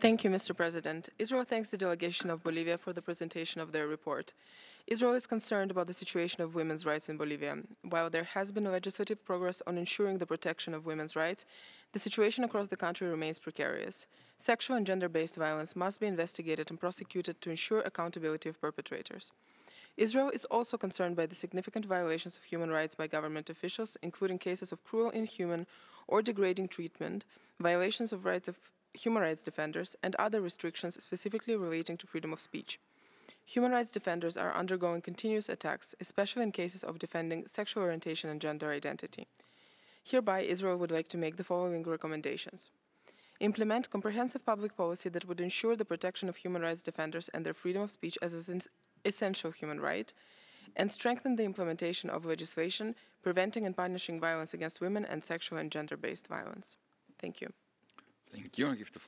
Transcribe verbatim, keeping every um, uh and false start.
Thank you, Mister President. Israel thanks the delegation of Bolivia for the presentation of their report. Israel is concerned about the situation of women's rights in Bolivia. While there has been legislative progress on ensuring the protection of women's rights, the situation across the country remains precarious. Sexual and gender-based violence must be investigated and prosecuted to ensure accountability of perpetrators. Israel is also concerned by the significant violations of human rights by government officials, including cases of cruel, inhuman, or degrading treatment, violations of rights of human rights defenders, and other restrictions specifically relating to freedom of speech. Human rights defenders are undergoing continuous attacks, especially in cases of defending sexual orientation and gender identity. Hereby, Israel would like to make the following recommendations. Implement comprehensive public policy that would ensure the protection of human rights defenders and their freedom of speech as an essential human right, and strengthen the implementation of legislation preventing and punishing violence against women and sexual and gender based violence. Thank you. Thank you. I give the